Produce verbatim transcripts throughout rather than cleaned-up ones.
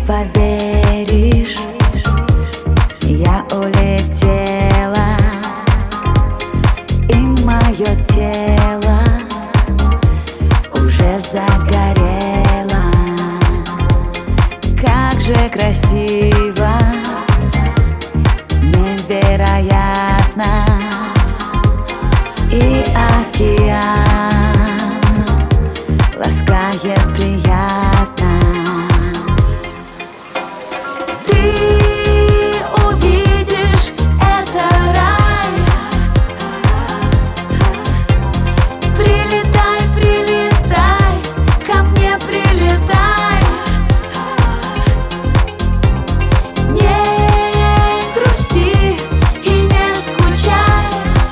поверишь, я улетела, и мое тело уже загорело. Как же красиво, невероятно, и океан ласкает приятно. Ты увидишь, это рай. Прилетай, прилетай, ко мне прилетай. Не грусти и не скучай.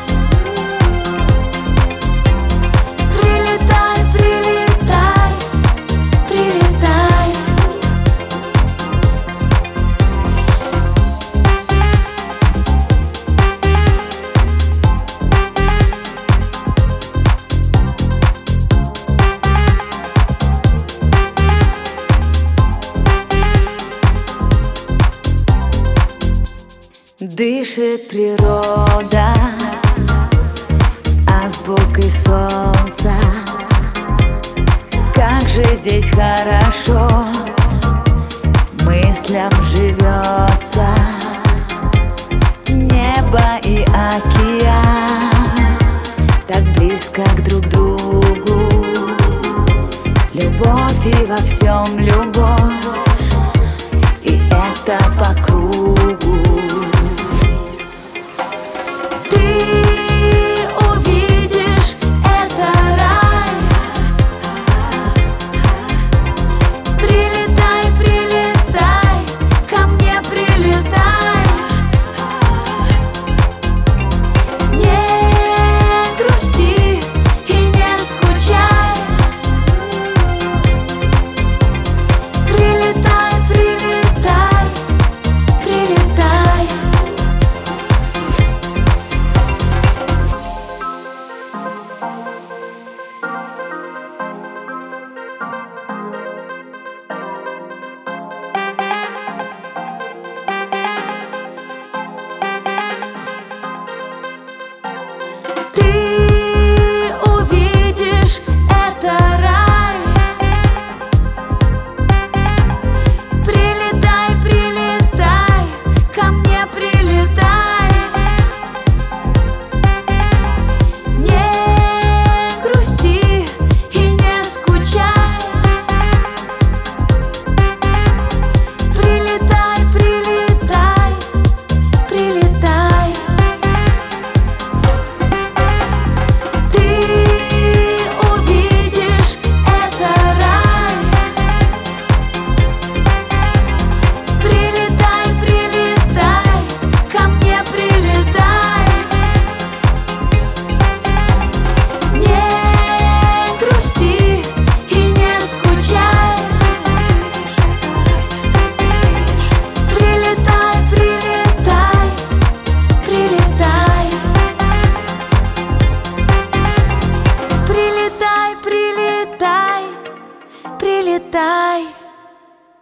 Прилетай, прилетай, прилетай. Дышит природа азбукой солнца. Как же здесь хорошо, мыслям живется. Небо и океан так близко к друг другу. Любовь и во всем любовь.